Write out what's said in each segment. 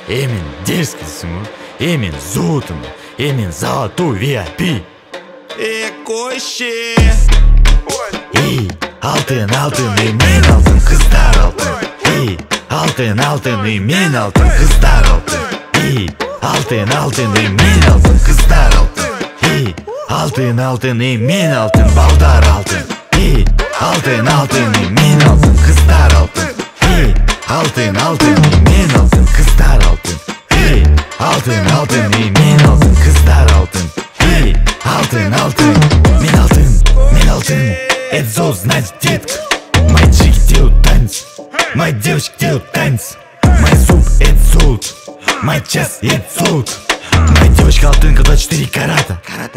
Emin дерзкісің, Emin золотым, Emin золотой VIP. Koşe. Ey, altın altın emin altın kızlar altın. Ey, altın altın emin altın kızlar altın. Ey, altın altın emin altın kızlar altın. Ey, altın altın emin altın baldar altın. Ey, altın altın emin altın kızlar altın. Ey, altın altın emin altın kızlar altın. Ey, altın altın emin altın kızlar altın. Ей, altın altın, мен алтын, это золото, знаете, детка. Мои чики делают танец, мои девочки делают танец. Мой зуб это золото, мой час это золото. Моя девочка алтынка 24 карата.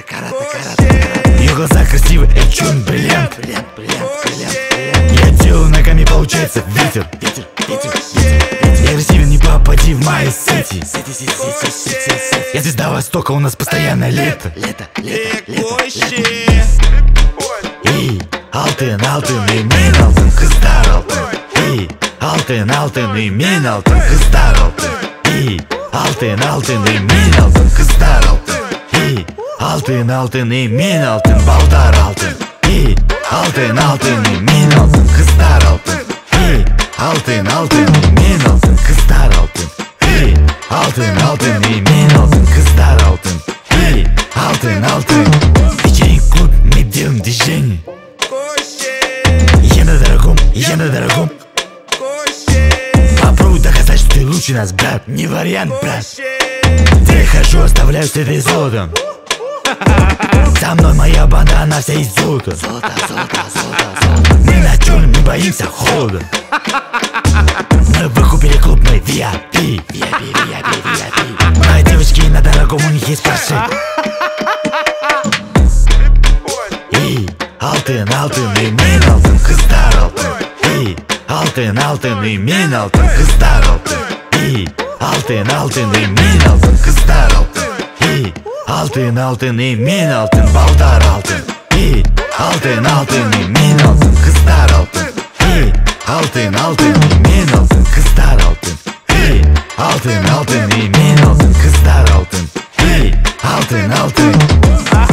Ее глаза красивые, это черный бриллиант. Я делаю ногами, получается ветер. Я красивен, не попади в мои сети. Я звезда Востока, у нас постоянное лето. Ey, altın altın emin altın kızlar altın. Ey, altın altın emin altın kızlar altın. Ey, altın altın emin altın kızlar altın. Ey, altın altın emin altın baldar altın. Ey, altın altın emin altın kızlar altın. Ey, altın altın emin altın kızlar altın. Ey, altın altın emin altın kızlar altın. Ey, altın altın. Вечерний клуб, мы делаем движение. Я на дорогом. Попробуй доказать, что ты лучше нас, брат. Не вариант, брат. Ты хорошо оставляешь с этой золотом. За мной моя банда, она вся из золота. Мы на черном не боимся холода. Мы выкупили клуб, мы VIP. Мои девочки на дорогом, у них есть парши. Ey, altın altın emin altın kızlar altın. Ey, altın altın emin altın kızlar altın. Ey, altın altın emin altın kızlar altın. Ey, altın altın emin altın baldar altın. Ey, altın altın emin altın kızlar altın. Ey, altın altın emin altın kızlar altın. Ey, altın altın emin altın kızlar altın. Ey, altın altın.